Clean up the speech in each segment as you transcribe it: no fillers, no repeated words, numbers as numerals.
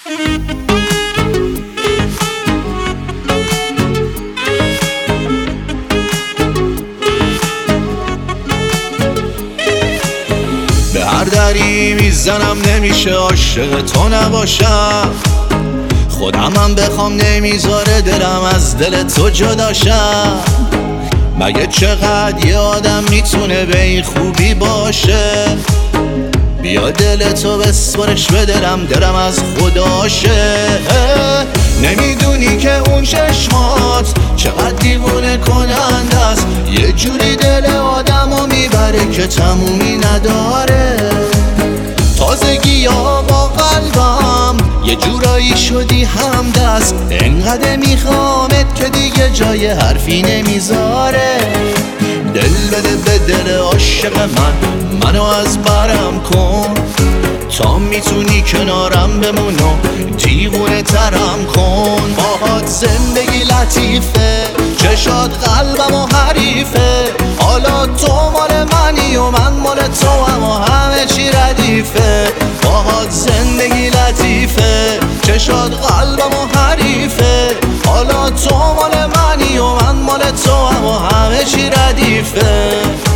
به هر دری میزنم نمیشه عاشق تو نباشم، خودمم بخوام نمیذاره دلم از دل تو جداشم. مگه چقدر یه آدم میتونه به این خوبی باشه؟ بیا دل تو بسپرش به دلم از خداشه. نمیدونی که اون چشمات چقدر دیوونه کننده است، یه جوری دل آدمو میبره که تمومی نداره. تازگی ها با قلبم یه جورایی شدی همدست، انقدر میخوامت که دیگه جای حرفی نمیذاره. دل بده به دل عاشق منو از برم کن، تا میتونی کنارم بمون و دیوونه ترم کن. باهات زندگی لطیفه، چشات قلبم و حریفه، حالا تو مال منی و من مال تو هم و همه چی ردیفه. باهات زندگی لطیفه، چشات قلبم و حریفه، حالا تو مال منی و من مال تو هم و همه چی ردیفه.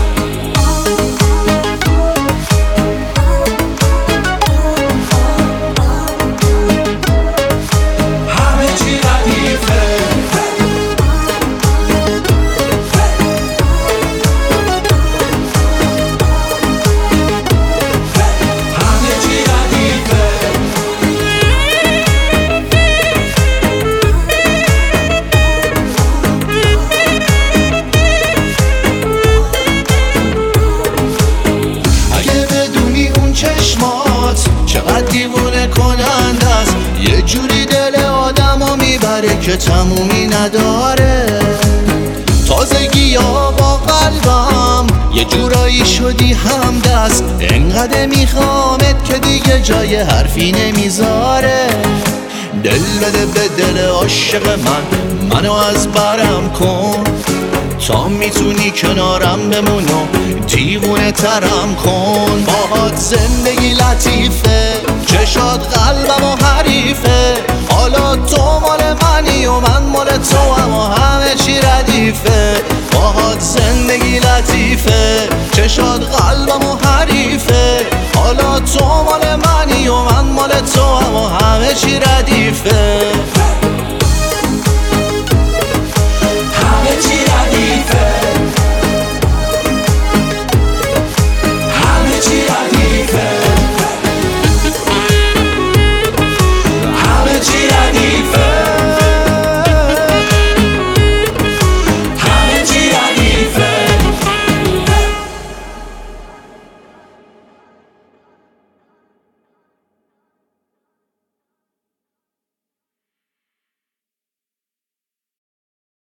چقدر دیوونه کننده است، یه جوری دل آدمو میبره که تمومی نداره. تازگی ها با قلبم یه جورایی شدی همدست، انقدر میخوامت که دیگه جای حرفی نمیذاره. دل بده به دل عاشق منو از برم کن، تا میتونی کنارم بمون و دیوونه ترم کن. باهات زندگی لطیفه، چشات قلبم و حریفه، حالا تو مال منی و من مال تو هم و همه چی ردیفه. باهات زندگی لطیفه، چشات قلبم و حریفه، حالا تو مال منی و من مال تو هم و همه چی ردیفه.